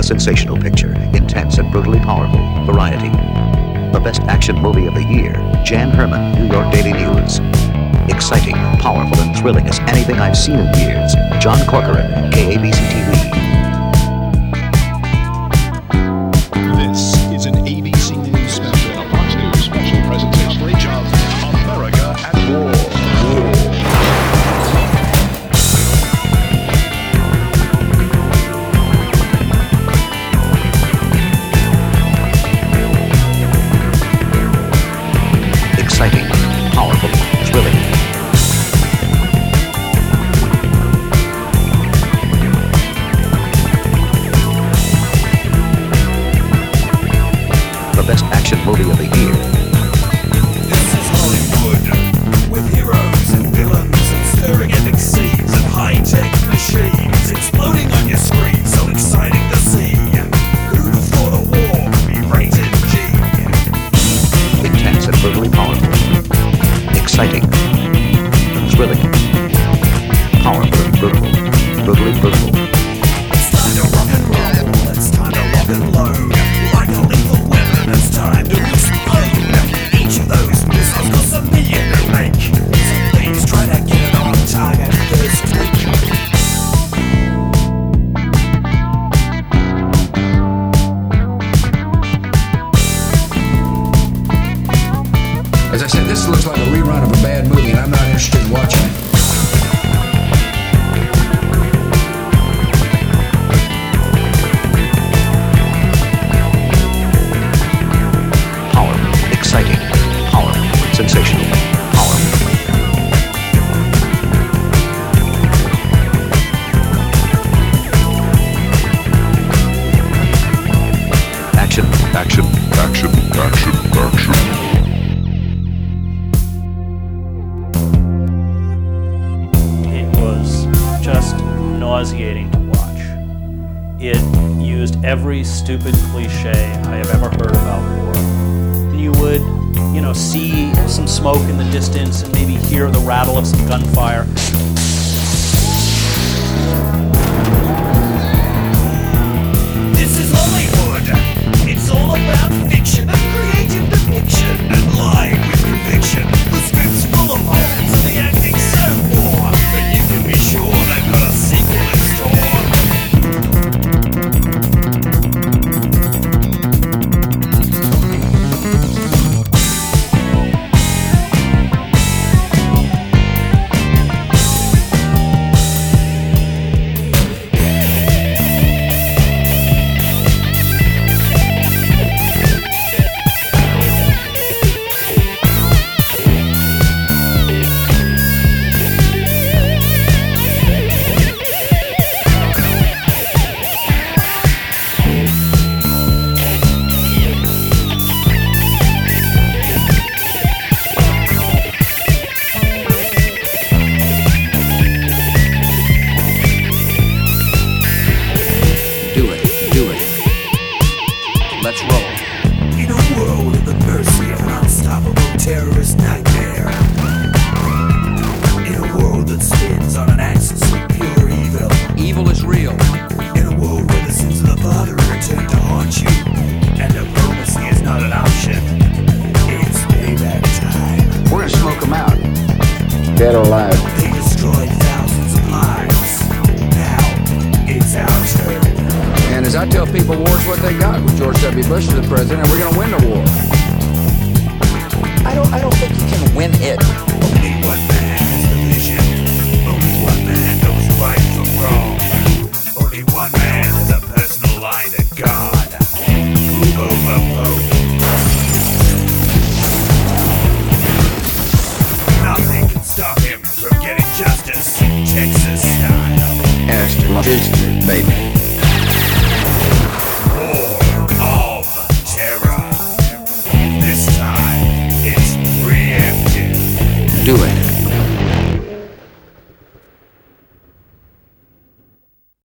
sensational picture, intense and brutally powerful. Variety. The best action movie of the year. Jan Herman, New York Daily News. Exciting, powerful, and thrilling as anything I've seen in years. John Corcoran, KABC TV. This is an ABC News special, a Fox News special presentation of America at War. Exciting, powerful, thrilling. The best action movie of the year. This is Hollywood, with heroes and villains and stirring epic scenes and high-tech machines exploding on your screen, so exciting to see. Who'd have thought a war could be rated G? Intense and brutally powerful. Exciting, thrilling, powerful and brutal. Brutally brutal. It's time to rock and roll, it's time to rock and load. Like a lethal weapon, it's time to explode. Each of those missiles costs $1 million to make, so please try to get it on target first take. As I said, this looks like a rerun of a bad movie, and I'm not interested in watching it. Powerful, exciting, powerful, sensational, powerful. Action, action, action, action, action. It was just nauseating to watch. It used every stupid cliche I have ever heard about war. And you would, see some smoke in the distance and maybe hear the rattle of some gunfire. This is Hollywood. It's all about fiction and creative depiction and lying with conviction. The script's full of holes and the acting's so poor, but you can be sure they've got a sequel in store. Do it. Let's roll. In a world at the mercy of an unstoppable terrorist nightmare. In a world that spins on an axis of pure evil. Evil is real. In a world where the sins of the father return to haunt you, and diplomacy is not an option. It's payback time. We're gonna smoke them out. Dead or alive. They destroyed thousands of lives. Now, it's our turn. And as I tell people, war's what they got. With George W. Bush as the president, we're gonna win the war. I don't think you can win it.